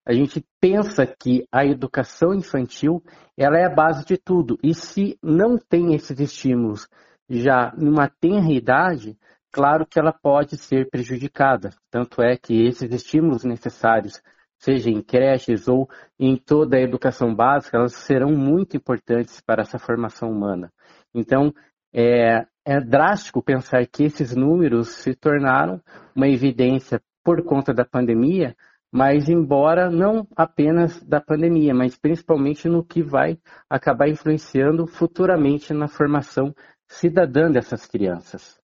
a gente pensa que a educação infantil ela é a base de tudo. E se não tem esses estímulos já numa tenra idade, claro que ela pode ser prejudicada. Tanto é que esses estímulos necessários, seja em creches ou em toda a educação básica, elas serão muito importantes para essa formação humana. Então, é drástico pensar que esses números se tornaram uma evidência por conta da pandemia, mas embora não apenas da pandemia, mas principalmente no que vai acabar influenciando futuramente na formação cidadã dessas crianças.